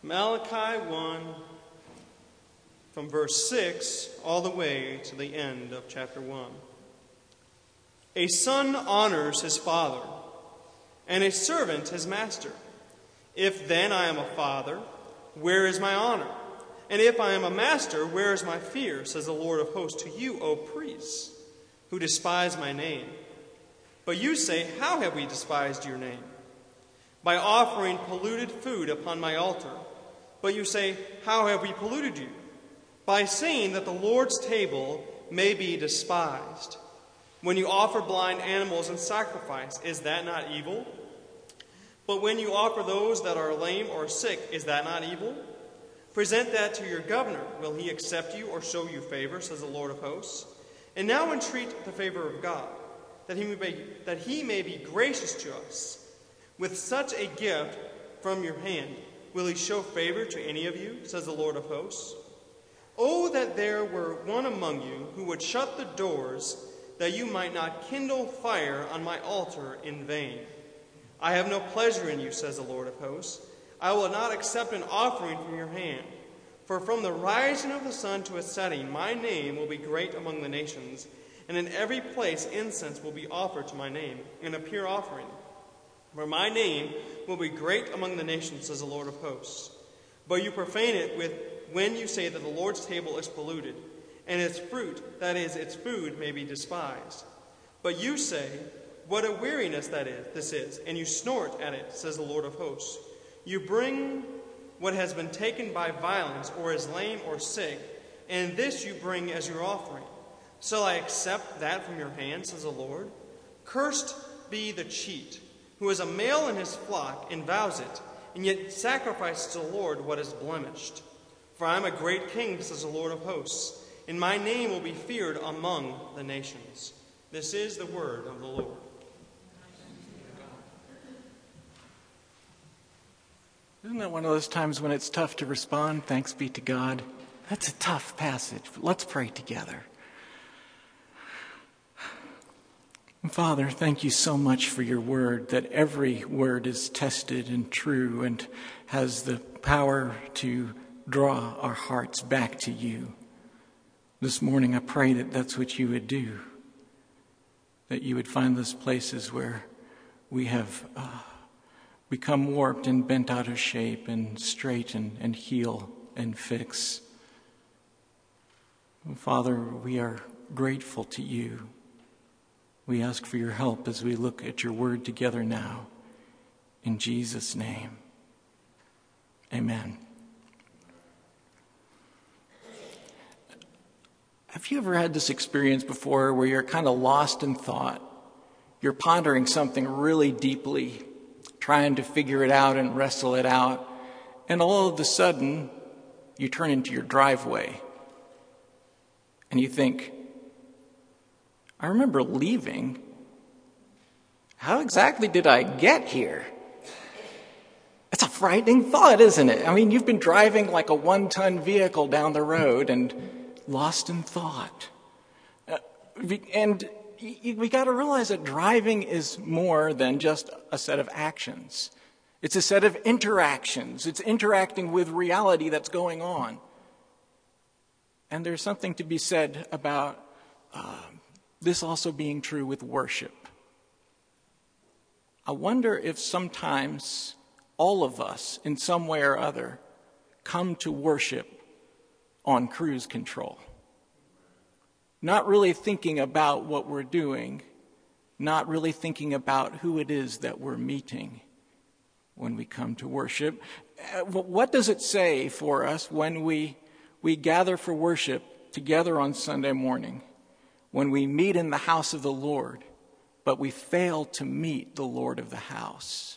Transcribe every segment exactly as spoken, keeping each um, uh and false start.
Malachi one, from verse six all the way to the end of chapter one. A son honors his father, and a servant his master. If then I am a father, where is my honor? And if I am a master, where is my fear, says the Lord of hosts to you, O priests, who despise my name. But you say, how have we despised your name? By offering polluted food upon my altar. But you say, how have we polluted you? By saying that the Lord's table may be despised. When you offer blind animals in sacrifice, is that not evil? But when you offer those that are lame or sick, is that not evil? Present that to your governor. Will he accept you or show you favor, says the Lord of hosts? And now entreat the favor of God, that he may be, that he may be gracious to us. With such a gift from your hand, will he show favor to any of you, says the Lord of hosts? Oh, that there were one among you who would shut the doors, that you might not kindle fire on my altar in vain. I have no pleasure in you, says the Lord of hosts. I will not accept an offering from your hand. For from the rising of the sun to its setting, my name will be great among the nations, and in every place incense will be offered to my name, and a pure offering. For my name will be great among the nations, says the Lord of hosts. But you profane it with when you say that the Lord's table is polluted, and its fruit, that is, its food, may be despised. But you say, what a weariness that is, this is, and you snort at it, says the Lord of hosts. You bring what has been taken by violence, or is lame or sick, and this you bring as your offering. Shall I accept that from your hand, says the Lord? Cursed be the cheat, who is a male in his flock and vows it, and yet sacrifices to the Lord what is blemished. For I am a great king, says the Lord of hosts, and my name will be feared among the nations. This is the word of the Lord. Isn't that one of those times when it's tough to respond? Thanks be to God. That's a tough passage. Let's pray together. Father, thank you so much for your word, that every word is tested and true and has the power to draw our hearts back to you. This morning I pray that that's what you would do, that you would find those places where we have uh, become warped and bent out of shape, and straighten and heal and fix. Father, we are grateful to you. We ask for your help as we look at your word together now. In Jesus' name, amen. Have you ever had this experience before where you're kind of lost in thought? You're pondering something really deeply, trying to figure it out and wrestle it out, and all of a sudden, you turn into your driveway, and you think, I remember leaving. How exactly did I get here? It's a frightening thought, isn't it? I mean, you've been driving like a one-ton vehicle down the road and lost in thought. Uh, and we got to realize that driving is more than just a set of actions. It's a set of interactions. It's interacting with reality that's going on. And there's something to be said about uh, this also being true with worship. I wonder if sometimes all of us, in some way or other, come to worship on cruise control. Not really thinking about what we're doing, not really thinking about who it is that we're meeting when we come to worship. What does it say for us when we, we gather for worship together on Sunday morning, when we meet in the house of the Lord, but we fail to meet the Lord of the house?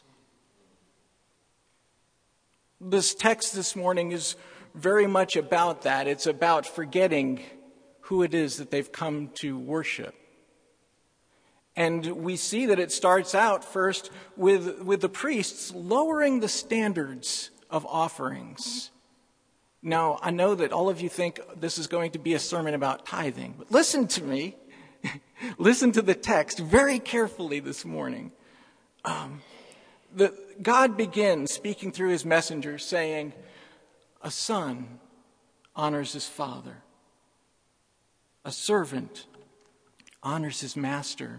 This text this morning is very much about that. It's about forgetting who it is that they've come to worship. And we see that it starts out first with, with the priests lowering the standards of offerings. Now, I know that all of you think this is going to be a sermon about tithing, but listen to me. Listen to the text very carefully this morning. Um, the, God begins speaking through his messenger saying, a son honors his father. A servant honors his master.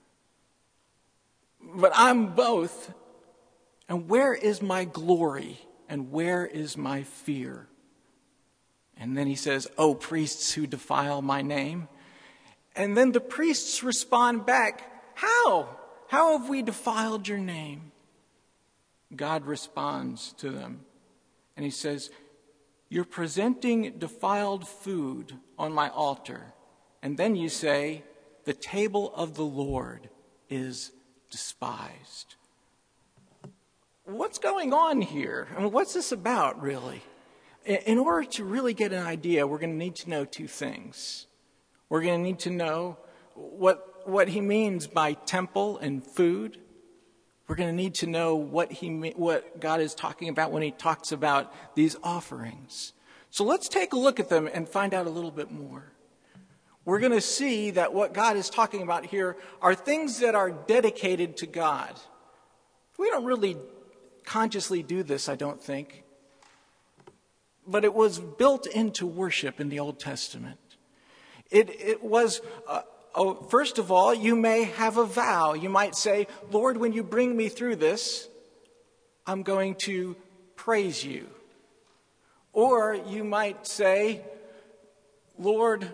But I'm both. And where is my glory? And where is my fear? And then he says, "O priests who defile my name." And then the priests respond back, "How? How have we defiled your name?" God responds to them. And he says, "You're presenting defiled food on my altar." And then you say, "The table of the Lord is despised." What's going on here? I mean, what's this about, really? In order to really get an idea, we're going to need to know two things. We're going to need to know what, what he means by temple and food. We're going to need to know what he what God is talking about when he talks about these offerings. So let's take a look at them and find out a little bit more. We're going to see that what God is talking about here are things that are dedicated to God. We don't really consciously do this, I don't think. But it was built into worship in the Old Testament. It, it was, uh, oh, first of all, you may have a vow. You might say, "Lord, when you bring me through this, I'm going to praise you." Or you might say, "Lord,